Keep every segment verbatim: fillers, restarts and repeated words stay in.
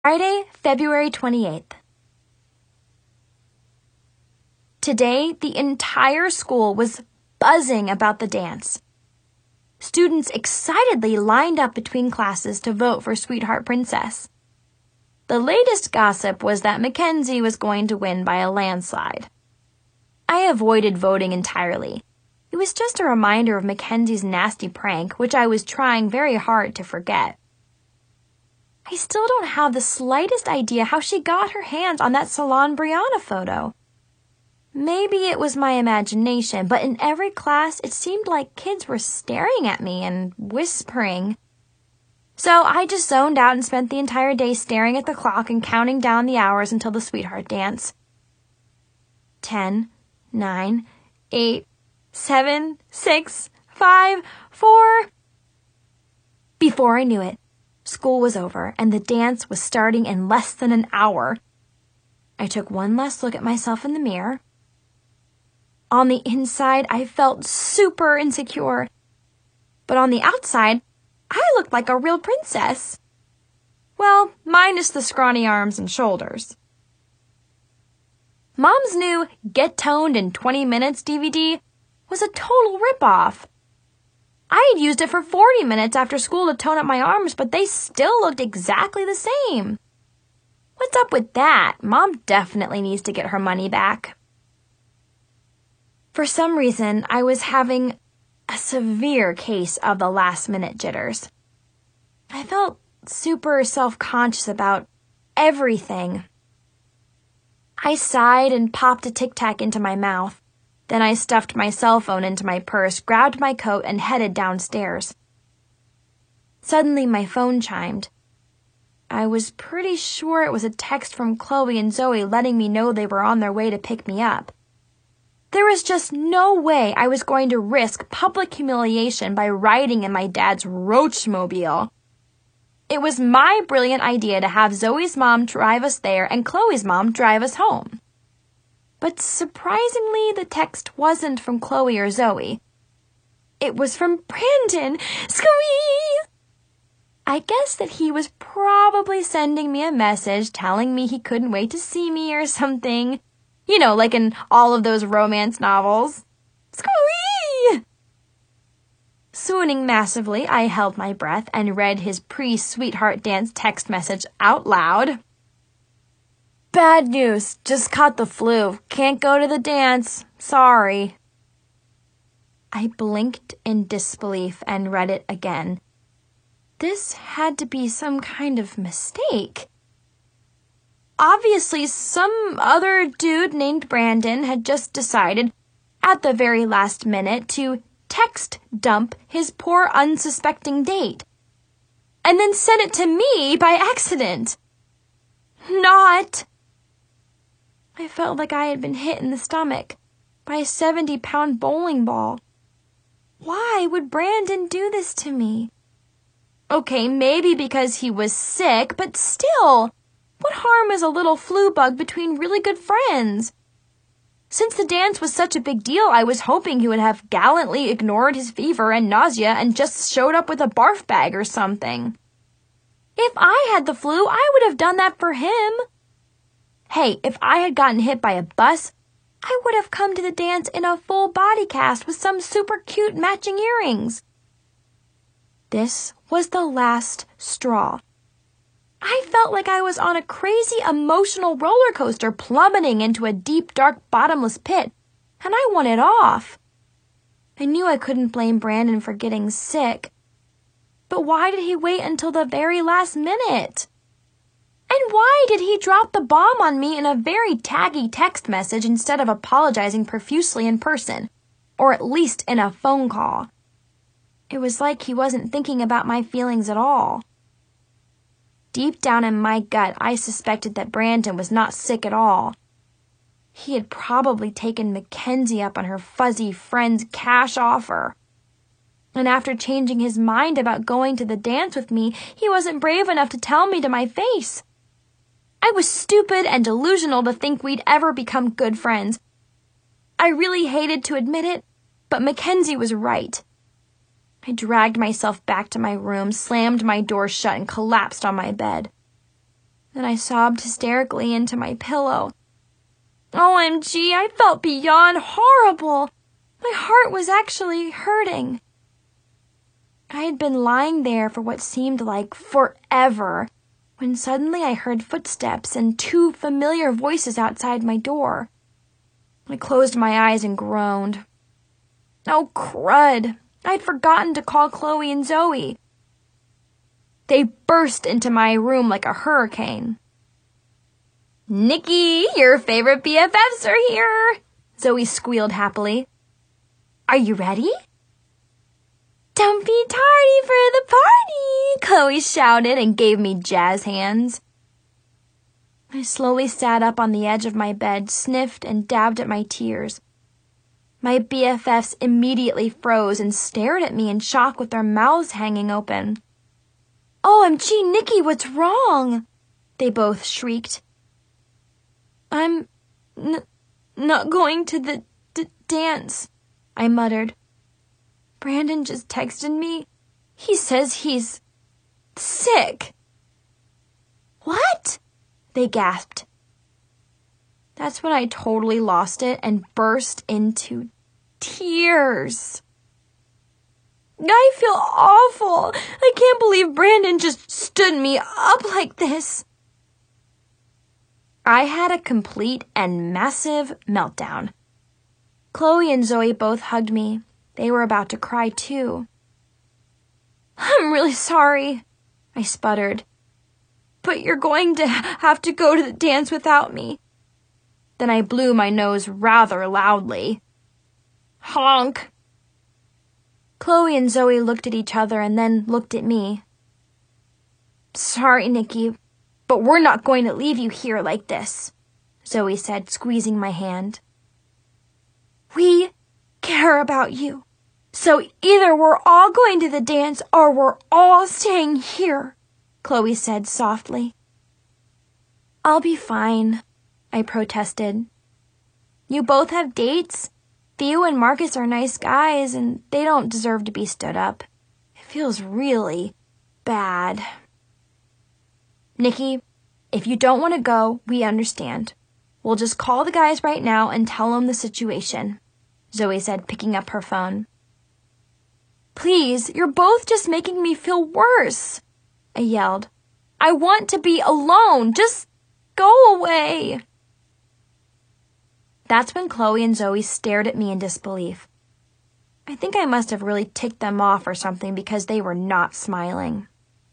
Friday, February twenty-eighth. Today, the entire school was buzzing about the dance. Students excitedly lined up between classes to vote for Sweetheart Princess. The latest gossip was that Mackenzie was going to win by a landslide. I avoided voting entirely. It was just a reminder of Mackenzie's nasty prank, which I was trying very hard to forget. I still don't have the slightest idea how she got her hands on that Salon Brianna photo. Maybe it was my imagination, but in every class it seemed like kids were staring at me and whispering. So I just zoned out and spent the entire day staring at the clock and counting down the hours until the Sweetheart dance. Ten, nine, eight, seven, six, five, four. Before I knew it, school was over, and the dance was starting in less than an hour. I took one last look at myself in the mirror. On the inside, I felt super insecure. But on the outside, I looked like a real princess. Well, minus the scrawny arms and shoulders. Mom's new Get Toned in twenty minutes D V D was a total ripoff. I had used it for forty minutes after school to tone up my arms, but they still looked exactly the same. What's up with that? Mom definitely needs to get her money back. For some reason, I was having a severe case of the last-minute jitters. I felt super self-conscious about everything. I sighed and popped a Tic Tac into my mouth. Then I stuffed my cell phone into my purse, grabbed my coat, and headed downstairs. Suddenly, my phone chimed. I was pretty sure it was a text from Chloe and Zoe letting me know they were on their way to pick me up. There was just no way I was going to risk public humiliation by riding in my dad's Roachmobile. It was my brilliant idea to have Zoe's mom drive us there and Chloe's mom drive us home. But surprisingly, the text wasn't from Chloe or Zoe. It was from Brandon. Squee! I guess that he was probably sending me a message telling me he couldn't wait to see me or something. You know, like in all of those romance novels. Squee! Swooning massively, I held my breath and read his pre-Sweetheart dance text message out loud. Bad news. Just caught the flu. Can't go to the dance. Sorry. I blinked in disbelief and read it again. This had to be some kind of mistake. Obviously, some other dude named Brandon had just decided, at the very last minute, to text dump his poor unsuspecting date. And then sent it to me by accident. Not... I felt like I had been hit in the stomach by a seventy-pound bowling ball. Why would Brandon do this to me? Okay, maybe because he was sick, but still, what harm is a little flu bug between really good friends? Since the dance was such a big deal, I was hoping he would have gallantly ignored his fever and nausea and just showed up with a barf bag or something. If I had the flu, I would have done that for him. Hey, if I had gotten hit by a bus, I would have come to the dance in a full body cast with some super cute matching earrings. This was the last straw. I felt like I was on a crazy emotional roller coaster plummeting into a deep, dark, bottomless pit, and I wanted off. I knew I couldn't blame Brandon for getting sick. But why did he wait until the very last minute? And why did he drop the bomb on me in a very taggy text message instead of apologizing profusely in person, or at least in a phone call? It was like he wasn't thinking about my feelings at all. Deep down in my gut, I suspected that Brandon was not sick at all. He had probably taken Mackenzie up on her fuzzy friend's cash offer. And after changing his mind about going to the dance with me, he wasn't brave enough to tell me to my face. I was stupid and delusional to think we'd ever become good friends. I really hated to admit it, but Mackenzie was right. I dragged myself back to my room, slammed my door shut, and collapsed on my bed. Then I sobbed hysterically into my pillow. O M G, I felt beyond horrible. My heart was actually hurting. I had been lying there for what seemed like forever, when suddenly I heard footsteps and two familiar voices outside my door. I closed my eyes and groaned. Oh, crud! I'd forgotten to call Chloe and Zoe. They burst into my room like a hurricane. Nikki, your favorite B F Fs are here! Zoe squealed happily. Are you ready? Don't be tardy for the party, Chloe shouted and gave me jazz hands. I slowly sat up on the edge of my bed, sniffed and dabbed at my tears. My B F Fs immediately froze and stared at me in shock with their mouths hanging open. O M G, Nikki, what's wrong? They both shrieked. I'm n- not going to the d- dance, I muttered. Brandon just texted me. He says he's sick. What? They gasped. That's when I totally lost it and burst into tears. I feel awful. I can't believe Brandon just stood me up like this. I had a complete and massive meltdown. Chloe and Zoe both hugged me. They were about to cry too. I'm really sorry, I sputtered. But you're going to have to go to the dance without me. Then I blew my nose rather loudly. Honk. Chloe and Zoe looked at each other and then looked at me. Sorry, Nikki, but we're not going to leave you here like this, Zoe said, squeezing my hand. We care about you, so either we're all going to the dance or we're all staying here, Chloe said softly. I'll be fine, I protested. You both have dates. Theo and Marcus are nice guys, and they don't deserve to be stood up. It feels really bad. Nikki, if you don't want to go, we understand. We'll just call the guys right now and tell them the situation, Zoe said, picking up her phone. Please, you're both just making me feel worse, I yelled. I want to be alone. Just go away. That's when Chloe and Zoe stared at me in disbelief. I think I must have really ticked them off or something because they were not smiling.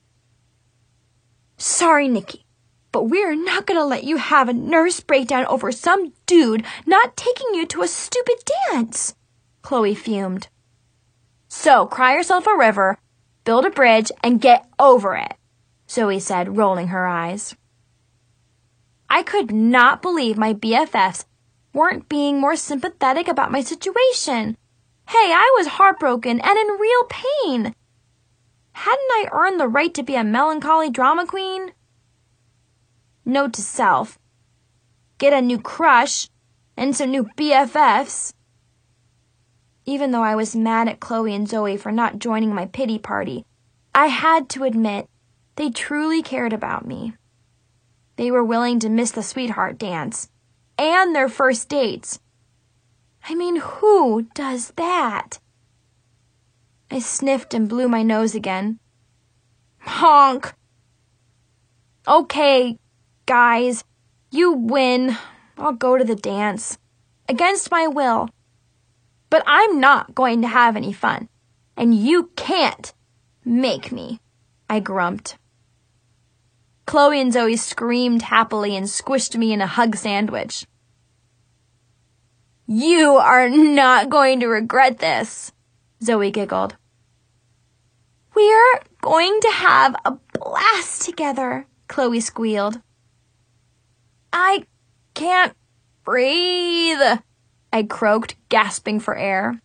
Sorry, Nikki, but we're not going to let you have a nervous breakdown over some dude not taking you to a stupid dance, Chloe fumed. So cry yourself a river, build a bridge, and get over it, Zoe said, rolling her eyes. I could not believe my B F Fs weren't being more sympathetic about my situation. Hey, I was heartbroken and in real pain. Hadn't I earned the right to be a melancholy drama queen? Note to self. Get a new crush and some new B F Fs. Even though I was mad at Chloe and Zoe for not joining my pity party, I had to admit they truly cared about me. They were willing to miss the sweetheart dance and their first dates. I mean, who does that? I sniffed and blew my nose again. Honk. Okay, guys, you win. I'll go to the dance. Against my will. But I'm not going to have any fun. And you can't make me, I grumped. Chloe and Zoe screamed happily and squished me in a hug sandwich. You are not going to regret this, Zoe giggled. We're going to have a blast together, Chloe squealed. I can't breathe, I croaked, gasping for air.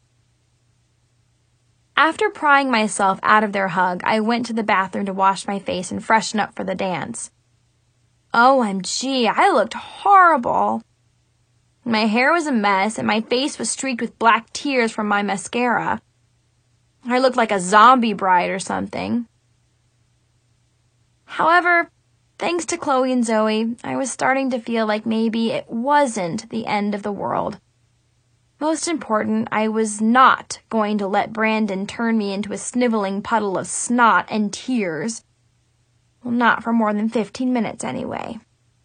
After prying myself out of their hug, I went to the bathroom to wash my face and freshen up for the dance. O M G, I looked horrible. My hair was a mess and my face was streaked with black tears from my mascara. I looked like a zombie bride or something. However, Thanks to Chloe and Zoe, I was starting to feel like maybe it wasn't the end of the world. Most important, I was not going to let Brandon turn me into a sniveling puddle of snot and tears. Well, not for more than fifteen minutes anyway.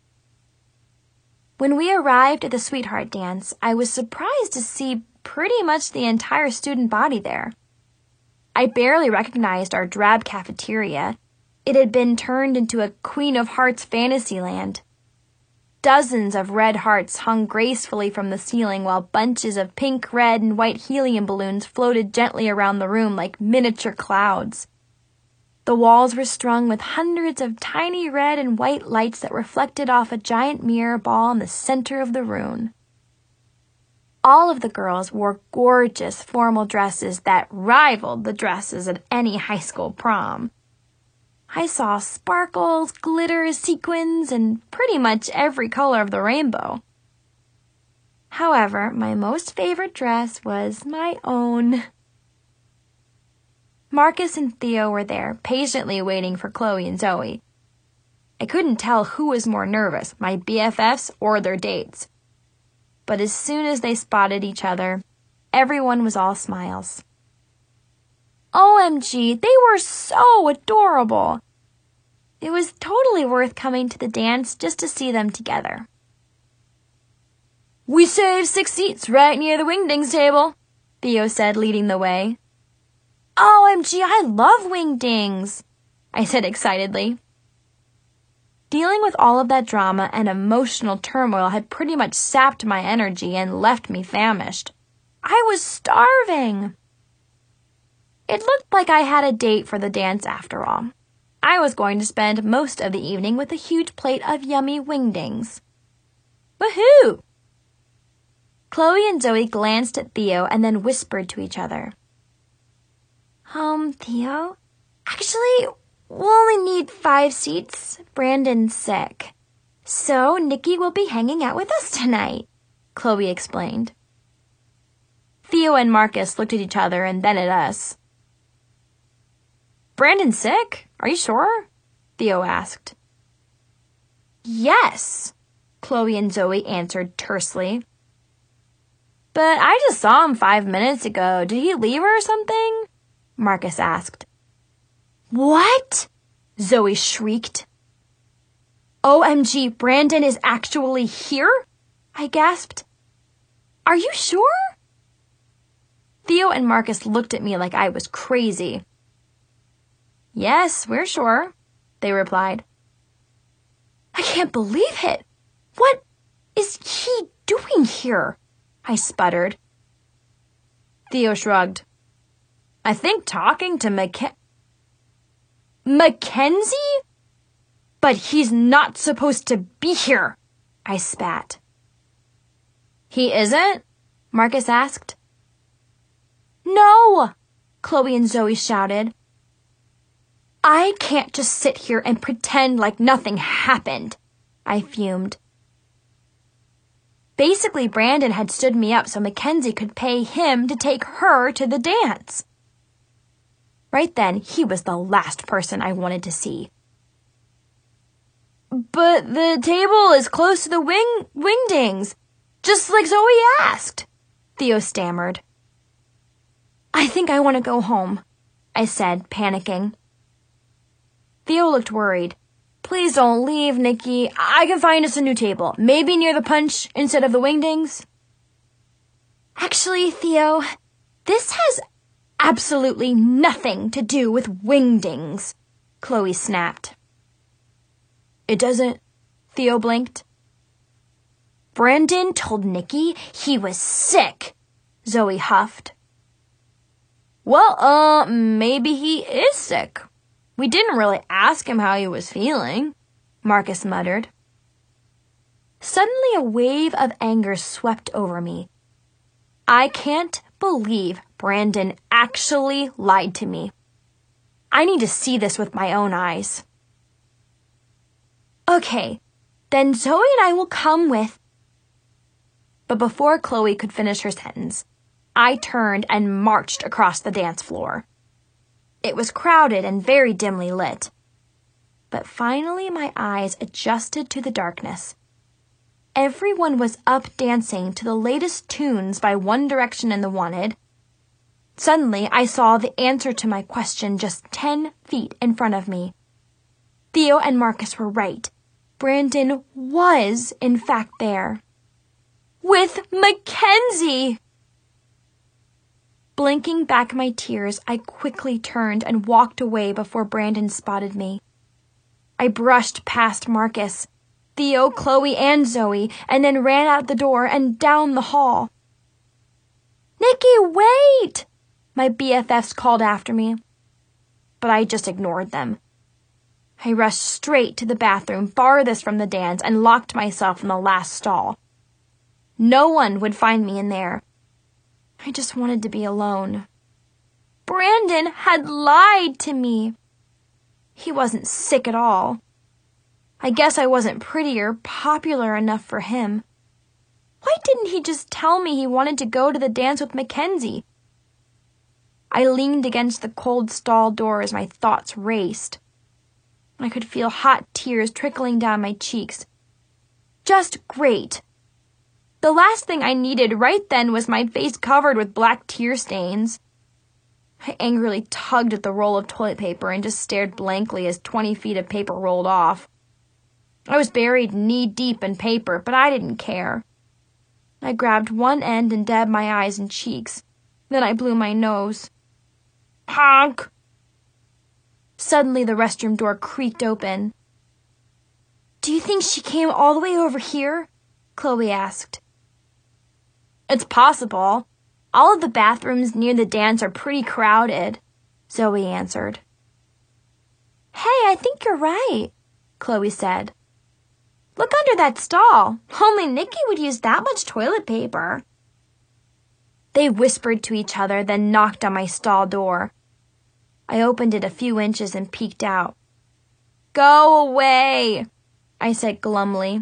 When we arrived at the sweetheart dance, I was surprised to see pretty much the entire student body there. I barely recognized our drab cafeteria. It had been turned into a Queen of Hearts fantasy land. Dozens of red hearts hung gracefully from the ceiling while bunches of pink, red, and white helium balloons floated gently around the room like miniature clouds. The walls were strung with hundreds of tiny red and white lights that reflected off a giant mirror ball in the center of the room. All of the girls wore gorgeous formal dresses that rivaled the dresses at any high school prom. I saw sparkles, glitter, sequins, and pretty much every color of the rainbow. However, my most favorite dress was my own. Marcus and Theo were there, patiently waiting for Chloe and Zoe. I couldn't tell who was more nervous, my B F Fs or their dates. But as soon as they spotted each other, everyone was all smiles. O M G, they were so adorable. It was totally worth coming to the dance just to see them together. We saved six seats right near the Wingdings table, Theo said, leading the way. O M G, I love Wingdings, I said excitedly. Dealing with all of that drama and emotional turmoil had pretty much sapped my energy and left me famished. I was starving. It looked like I had a date for the dance after all. I was going to spend most of the evening with a huge plate of yummy Wingdings. Woohoo! Chloe and Zoe glanced at Theo and then whispered to each other. Um, Theo? Actually, we'll only need five seats. Brandon's sick. So Nikki will be hanging out with us tonight, Chloe explained. Theo and Marcus looked at each other and then at us. Brandon's sick? Are you sure? Theo asked. Yes, Chloe and Zoe answered tersely. But I just saw him five minutes ago. Did he leave or something? Marcus asked. What? Zoe shrieked. O M G, Brandon is actually here? I gasped. Are you sure? Theo and Marcus looked at me like I was crazy. Yes, we're sure, they replied. I can't believe it. What is he doing here? I sputtered. Theo shrugged. I think talking to Mac- Mackenzie? But he's not supposed to be here, I spat. He isn't? Marcus asked. No, Chloe and Zoe shouted. I can't just sit here and pretend like nothing happened, I fumed. Basically, Brandon had stood me up so Mackenzie could pay him to take her to the dance. Right then, he was the last person I wanted to see. But the table is close to the wing Wingdings, just like Zoe asked, Theo stammered. I think I want to go home, I said, panicking. Theo looked worried. Please don't leave, Nikki. I can find us a new table, maybe near the punch instead of the Wingdings. Actually, Theo, this has absolutely nothing to do with Wingdings, Chloe snapped. It doesn't, Theo blinked. Brandon told Nikki he was sick, Zoe huffed. Well, uh, maybe he is sick. We didn't really ask him how he was feeling, Marcus muttered. Suddenly a wave of anger swept over me. I can't believe Brandon actually lied to me. I need to see this with my own eyes. Okay, then Zoe and I will come with... But before Chloe could finish her sentence, I turned and marched across the dance floor. It was crowded and very dimly lit. But finally my eyes adjusted to the darkness. Everyone was up dancing to the latest tunes by One Direction and The Wanted. Suddenly, I saw the answer to my question just ten feet in front of me. Theo and Marcus were right. Brandon was, in fact, there. With Mackenzie! Blinking back my tears, I quickly turned and walked away before Brandon spotted me. I brushed past Marcus, Theo, Chloe, and Zoe, and then ran out the door and down the hall. "Nikki, wait!" my B F Fs called after me. But I just ignored them. I rushed straight to the bathroom farthest from the dance and locked myself in the last stall. No one would find me in there. I just wanted to be alone. Brandon had lied to me. He wasn't sick at all. I guess I wasn't pretty or popular enough for him. Why didn't he just tell me he wanted to go to the dance with Mackenzie? I leaned against the cold stall door as my thoughts raced. I could feel hot tears trickling down my cheeks. Just great. The last thing I needed right then was my face covered with black tear stains. I angrily tugged at the roll of toilet paper and just stared blankly as twenty feet of paper rolled off. I was buried knee-deep in paper, but I didn't care. I grabbed one end and dabbed my eyes and cheeks. Then I blew my nose. Honk! Suddenly the restroom door creaked open. "Do you think she came all the way over here?" Chloe asked. "It's possible. All of the bathrooms near the dance are pretty crowded," Zoe answered. "Hey, I think you're right," Chloe said. "Look under that stall. Only Nikki would use that much toilet paper." They whispered to each other, then knocked on my stall door. I opened it a few inches and peeked out. "Go away," I said glumly.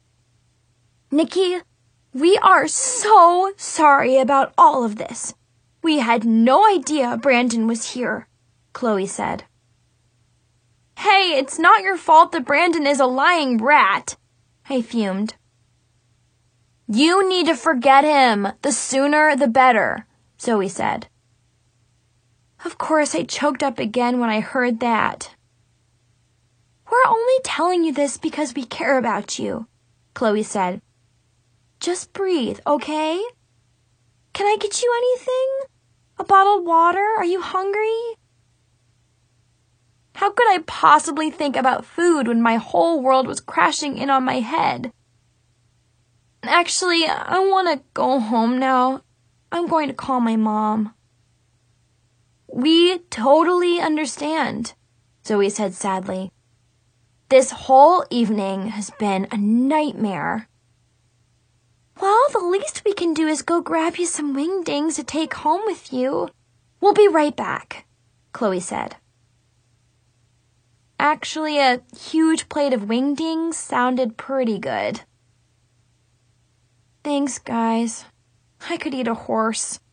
"Nikki, we are so sorry about all of this. We had no idea Brandon was here," Chloe said. "Hey, it's not your fault that Brandon is a lying rat," I fumed. "You need to forget him. The sooner, the better," Zoe said. Of course, I choked up again when I heard that. "We're only telling you this because we care about you," Chloe said. "Just breathe, okay? Can I get you anything? A bottled water? Are you hungry?" How could I possibly think about food when my whole world was crashing in on my head? "Actually, I want to go home now. I'm going to call my mom." "We totally understand," Zoe said sadly. "This whole evening has been a nightmare." "Well, the least we can do is go grab you some wingdings to take home with you. We'll be right back," Chloe said. Actually, a huge plate of wingdings sounded pretty good. "Thanks, guys. I could eat a horse,"